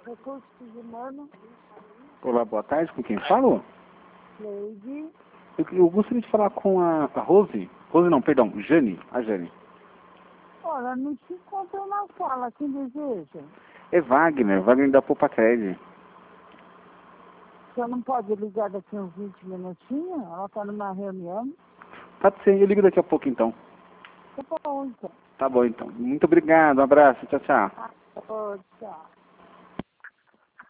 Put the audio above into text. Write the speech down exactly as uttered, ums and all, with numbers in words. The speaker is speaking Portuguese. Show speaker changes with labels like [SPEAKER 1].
[SPEAKER 1] Recursos humanos.
[SPEAKER 2] Olá, boa tarde. Com quem falo?
[SPEAKER 1] Leide.
[SPEAKER 2] Eu, eu gostaria de falar com a, a Rose. Rose não, perdão, Jane. A Jane.
[SPEAKER 1] Olha, não se encontra na sala. Quem deseja?
[SPEAKER 2] É Wagner, Wagner da Poupa Cred.
[SPEAKER 1] Você não pode ligar daqui uns vinte minutinhos? Ela está numa reunião.
[SPEAKER 2] Pode ser, eu ligo daqui a pouco então.
[SPEAKER 1] Tá bom, então.
[SPEAKER 2] Tá bom então. Muito obrigado, um abraço, tchau, tchau.
[SPEAKER 1] Tá bom, tchau.